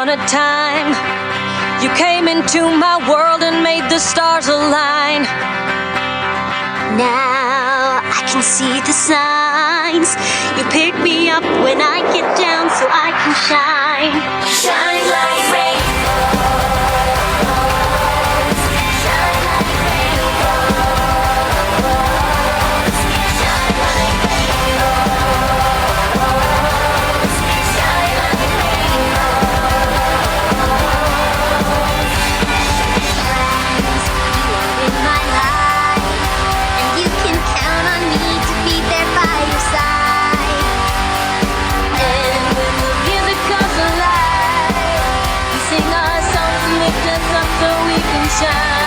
upon a time, you came into my world and made the stars align. Now I can see the signs. You pick me up when I get down so I can shine. Shine like rainbows. Shine like rainbows. Shine like rainbows. Shine like rainbows. You are in my life, and you can count on me to be there by your side. And when the music comes alive, you sing our songs and lift us up so we can shine.